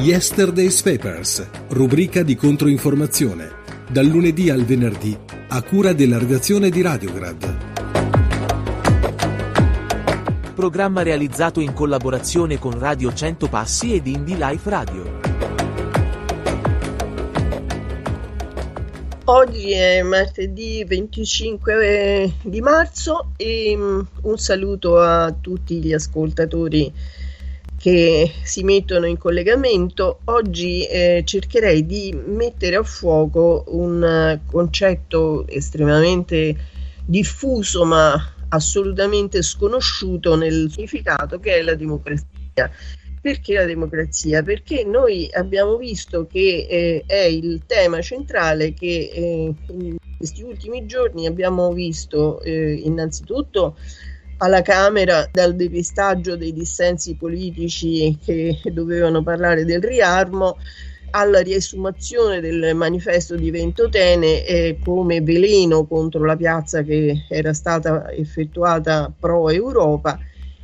Yesterday's Papers, rubrica di controinformazione, dal lunedì al venerdì, a cura della redazione di Radiograd. Programma realizzato in collaborazione con Radio 100 Passi ed Indie Life Radio. Oggi è martedì 25 di marzo e un saluto a tutti gli ascoltatori che si mettono in collegamento. Oggi cercherei di mettere a fuoco un concetto estremamente diffuso ma assolutamente sconosciuto nel significato, che è la democrazia. Perché la democrazia? Perché noi abbiamo visto che è il tema centrale che in questi ultimi giorni abbiamo visto innanzitutto alla Camera, dal depistaggio dei dissensi politici che dovevano parlare del riarmo alla riesumazione del manifesto di Ventotene come veleno contro la piazza che era stata effettuata pro Europa,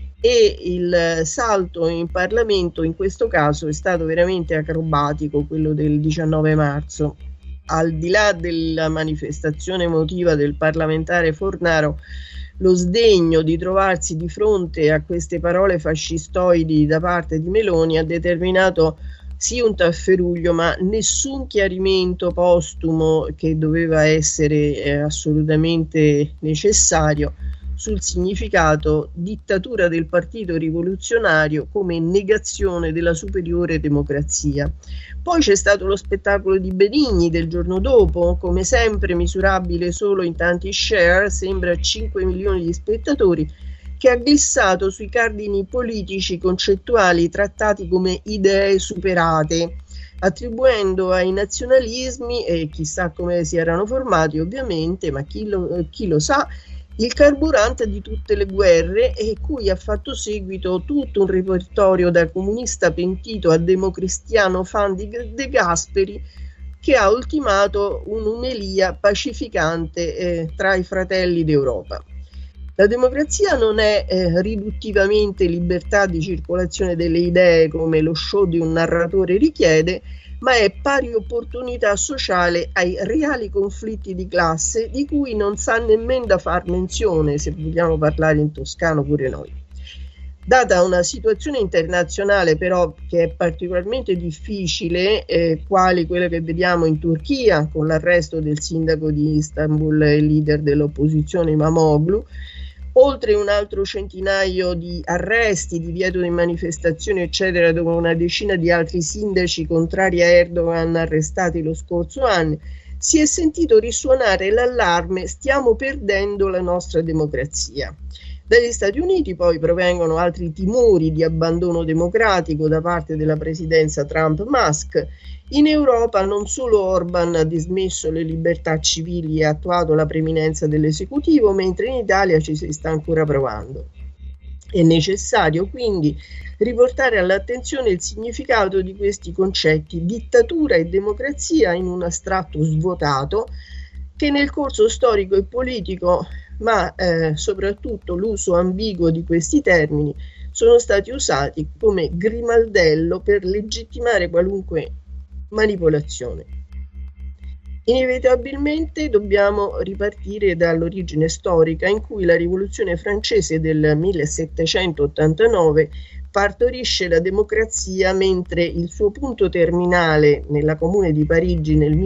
e il salto in Parlamento in questo caso è stato veramente acrobatico, quello del 19 marzo. Al di là della manifestazione emotiva del parlamentare Fornaro, lo sdegno di trovarsi di fronte a queste parole fascistoidi da parte di Meloni ha determinato sì un tafferuglio, ma nessun chiarimento postumo che doveva essere assolutamente necessario sul significato dittatura del Partito Rivoluzionario come negazione della superiore democrazia. Poi c'è stato lo spettacolo di Benigni del giorno dopo, come sempre misurabile solo in tanti share, sembra 5 milioni di spettatori, che ha glissato sui cardini politici concettuali trattati come idee superate, attribuendo ai nazionalismi, e chissà come si erano formati ovviamente, ma chi lo sa, il carburante di tutte le guerre, e cui ha fatto seguito tutto un repertorio da comunista pentito a democristiano fan di De Gasperi, che ha ultimato un'omelia pacificante tra i fratelli d'Europa. La democrazia non è riduttivamente libertà di circolazione delle idee come lo show di un narratore richiede, ma è pari opportunità sociale ai reali conflitti di classe di cui non sa nemmeno da far menzione, se vogliamo parlare in toscano pure noi. Data una situazione internazionale però che è particolarmente difficile, quale quella che vediamo in Turchia con l'arresto del sindaco di Istanbul e leader dell'opposizione Imamoglu, oltre un altro centinaio di arresti, divieto di manifestazioni eccetera, dopo una decina di altri sindaci contrari a Erdogan arrestati lo scorso anno, si è sentito risuonare l'allarme: stiamo perdendo la nostra democrazia. Dagli Stati Uniti poi provengono altri timori di abbandono democratico da parte della presidenza Trump-Musk. In Europa non solo Orban ha dismesso le libertà civili e ha attuato la preminenza dell'esecutivo, mentre in Italia ci si sta ancora provando. È necessario quindi riportare all'attenzione il significato di questi concetti, dittatura e democrazia, in un astratto svuotato che nel corso storico e politico, ma soprattutto l'uso ambiguo di questi termini, sono stati usati come grimaldello per legittimare qualunque manipolazione. Inevitabilmente dobbiamo ripartire dall'origine storica, in cui la rivoluzione francese del 1789 partorisce la democrazia, mentre il suo punto terminale nella Comune di Parigi nel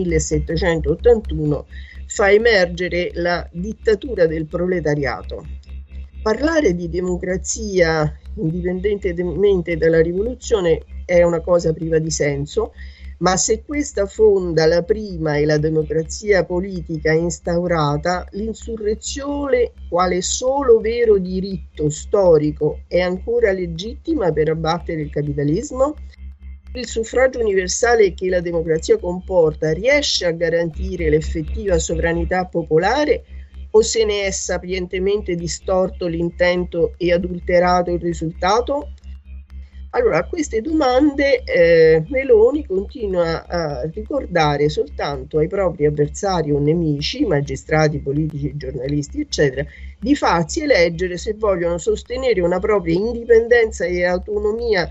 1781 fa emergere la dittatura del proletariato. Parlare di democrazia indipendentemente dalla rivoluzione è una cosa priva di senso, ma se questa fonda la prima e la democrazia politica instaurata, l'insurrezione, quale solo vero diritto storico, è ancora legittima per abbattere il capitalismo? Il suffragio universale che la democrazia comporta riesce a garantire l'effettiva sovranità popolare, o se ne è sapientemente distorto l'intento e adulterato il risultato? Allora, a queste domande Meloni continua a ricordare soltanto ai propri avversari o nemici, magistrati, politici, giornalisti, eccetera, di farsi eleggere se vogliono sostenere una propria indipendenza e autonomia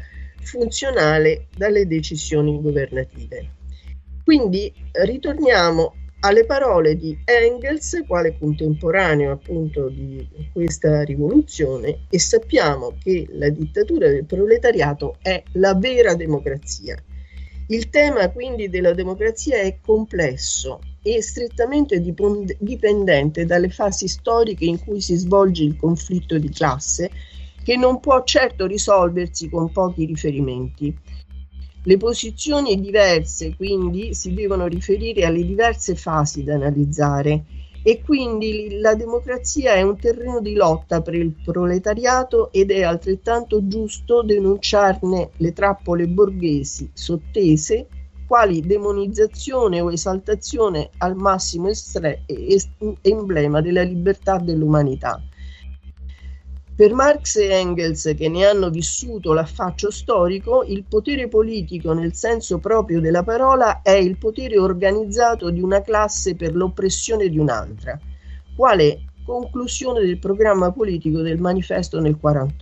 funzionale dalle decisioni governative. Quindi ritorniamo alle parole di Engels, quale contemporaneo appunto di questa rivoluzione, e sappiamo che la dittatura del proletariato è la vera democrazia. Il tema quindi della democrazia è complesso e strettamente dipendente dalle fasi storiche in cui si svolge il conflitto di classe, che non può certo risolversi con pochi riferimenti. Le posizioni diverse quindi si devono riferire alle diverse fasi da analizzare, e quindi la democrazia è un terreno di lotta per il proletariato ed è altrettanto giusto denunciarne le trappole borghesi sottese, quali demonizzazione o esaltazione al massimo emblema della libertà dell'umanità. Per Marx e Engels, che ne hanno vissuto l'affaccio storico, il potere politico nel senso proprio della parola è il potere organizzato di una classe per l'oppressione di un'altra, quale conclusione del programma politico del manifesto nel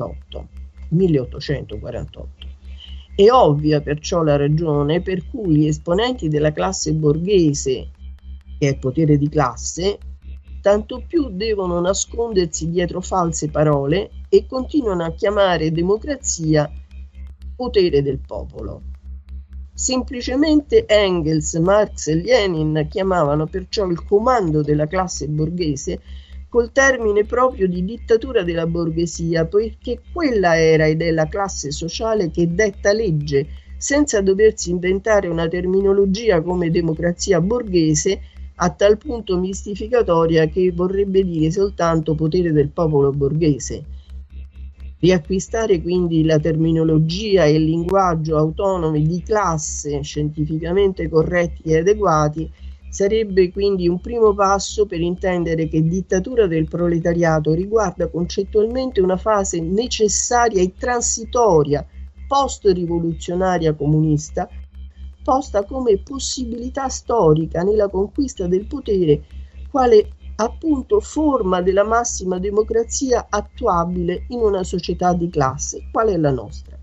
1848. È ovvia perciò la ragione per cui gli esponenti della classe borghese, che è potere di classe, tanto più devono nascondersi dietro false parole e continuano a chiamare democrazia potere del popolo. Semplicemente Engels, Marx e Lenin chiamavano perciò il comando della classe borghese col termine proprio di dittatura della borghesia, poiché quella era ed è la classe sociale che detta legge, senza doversi inventare una terminologia come democrazia borghese, a tal punto mistificatoria che vorrebbe dire soltanto potere del popolo borghese. Riacquistare quindi la terminologia e il linguaggio autonomi di classe, scientificamente corretti e adeguati, sarebbe quindi un primo passo per intendere che dittatura del proletariato riguarda concettualmente una fase necessaria e transitoria, post-rivoluzionaria comunista, posta come possibilità storica nella conquista del potere, quale appunto forma della massima democrazia attuabile in una società di classe, qual è la nostra.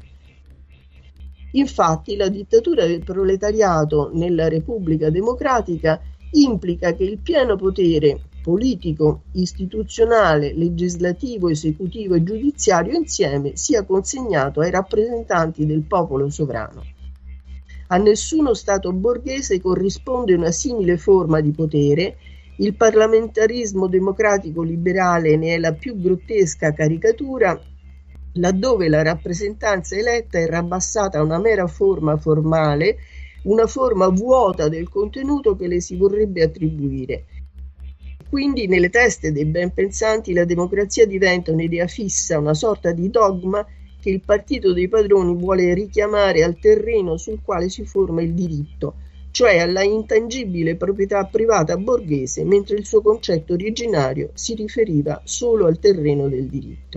Infatti la dittatura del proletariato nella Repubblica Democratica implica che il pieno potere politico, istituzionale, legislativo, esecutivo e giudiziario insieme sia consegnato ai rappresentanti del popolo sovrano. A nessuno Stato borghese corrisponde una simile forma di potere. Il parlamentarismo democratico liberale ne è la più grottesca caricatura, laddove la rappresentanza eletta è rabbassata a una mera forma formale, una forma vuota del contenuto che le si vorrebbe attribuire. Quindi nelle teste dei ben pensanti la democrazia diventa un'idea fissa, una sorta di dogma che il partito dei padroni vuole richiamare al terreno sul quale si forma il diritto, cioè alla intangibile proprietà privata borghese, mentre il suo concetto originario si riferiva solo al terreno del diritto.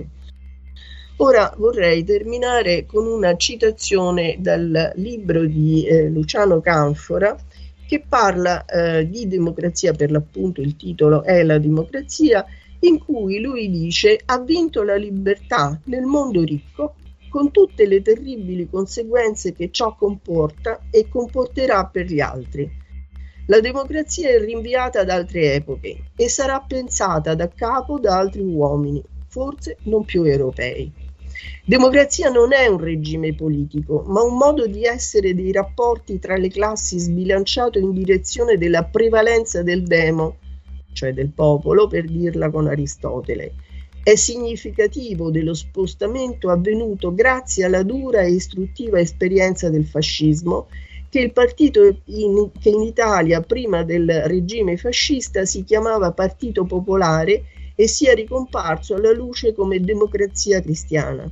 Ora vorrei terminare con una citazione dal libro di Luciano Canfora, che parla di democrazia, per l'appunto il titolo è La democrazia, in cui lui dice: ha vinto la libertà nel mondo ricco, con tutte le terribili conseguenze che ciò comporta e comporterà per gli altri. La democrazia è rinviata ad altre epoche e sarà pensata da capo da altri uomini, forse non più europei. Democrazia non è un regime politico, ma un modo di essere dei rapporti tra le classi sbilanciato in direzione della prevalenza del demo, cioè del popolo, per dirla con Aristotele. È significativo dello spostamento avvenuto grazie alla dura e istruttiva esperienza del fascismo, che il partito che in Italia prima del regime fascista si chiamava Partito Popolare e sia ricomparso alla luce come Democrazia Cristiana.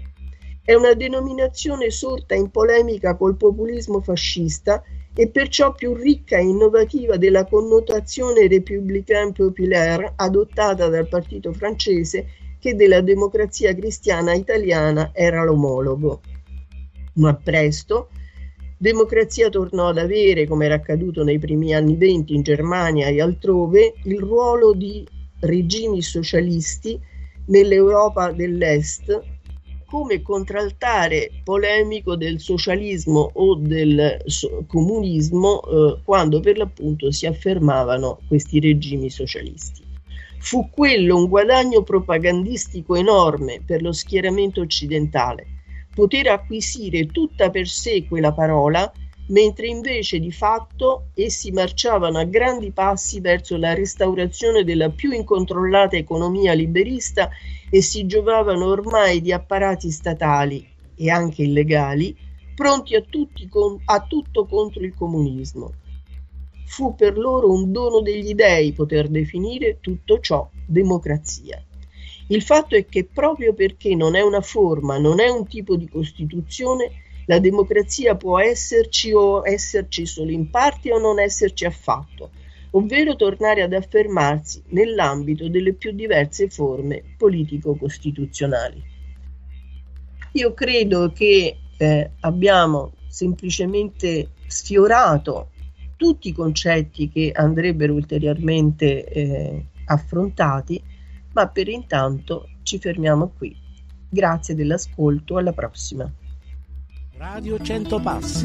È una denominazione sorta in polemica col populismo fascista e perciò più ricca e innovativa della connotazione républicain populaire adottata dal partito francese, che della Democrazia Cristiana italiana era l'omologo. Ma presto democrazia tornò ad avere, come era accaduto nei primi anni '20 in Germania e altrove, il ruolo di regimi socialisti nell'Europa dell'Est, come contraltare polemico del socialismo o del comunismo quando per l'appunto si affermavano questi regimi socialisti. Fu quello un guadagno propagandistico enorme per lo schieramento occidentale, poter acquisire tutta per sé quella parola, mentre invece di fatto essi marciavano a grandi passi verso la restaurazione della più incontrollata economia liberista e si giovavano ormai di apparati statali e anche illegali pronti a tutto contro il comunismo. Fu per loro un dono degli dèi poter definire tutto ciò democrazia. Il fatto è che proprio perché non è una forma, non è un tipo di Costituzione, la democrazia può esserci o esserci solo in parte o non esserci affatto, ovvero tornare ad affermarsi nell'ambito delle più diverse forme politico-costituzionali. Io credo che abbiamo semplicemente sfiorato tutti i concetti che andrebbero ulteriormente affrontati, ma per intanto ci fermiamo qui. Grazie dell'ascolto, alla prossima. Radio 100 Passi.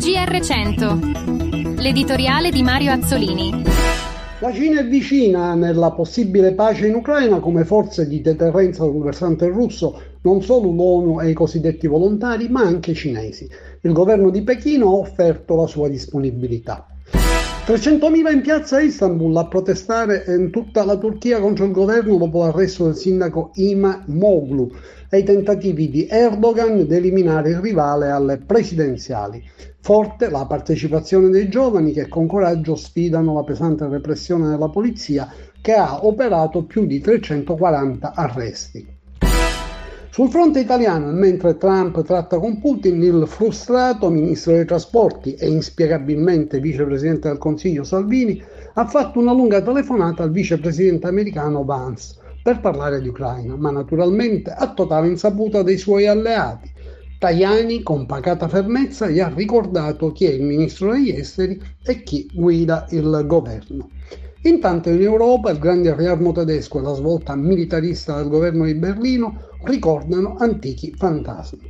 GR100, l'editoriale di Mario Azzolini. La Cina è vicina nella possibile pace in Ucraina come forze di deterrenza sul versante russo, non solo l'ONU e i cosiddetti volontari, ma anche cinesi. Il governo di Pechino ha offerto la sua disponibilità. 300.000 in piazza a Istanbul a protestare in tutta la Turchia contro il governo dopo l'arresto del sindaco Imamoglu e i tentativi di Erdogan di eliminare il rivale alle presidenziali. Forte la partecipazione dei giovani che con coraggio sfidano la pesante repressione della polizia che ha operato più di 340 arresti. Sul fronte italiano, mentre Trump tratta con Putin, il frustrato ministro dei trasporti e inspiegabilmente vicepresidente del Consiglio Salvini ha fatto una lunga telefonata al vicepresidente americano Vance per parlare di Ucraina, ma naturalmente a totale insaputa dei suoi alleati. Tajani, con pacata fermezza, gli ha ricordato chi è il ministro degli esteri e chi guida il governo. Intanto in Europa il grande riarmo tedesco e la svolta militarista del governo di Berlino ricordano antichi fantasmi.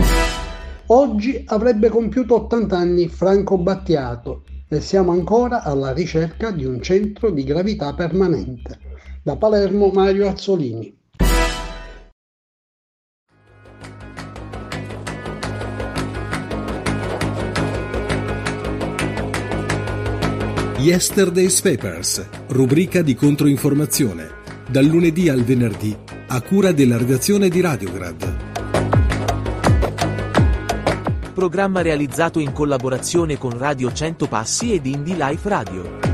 Oggi avrebbe compiuto 80 anni Franco Battiato e siamo ancora alla ricerca di un centro di gravità permanente. Da Palermo, Mario Azzolini. Yesterday's Papers, rubrica di controinformazione, dal lunedì al venerdì, a cura della redazione di Radiograd. Programma realizzato in collaborazione con Radio 100 Passi ed Indie Life Radio.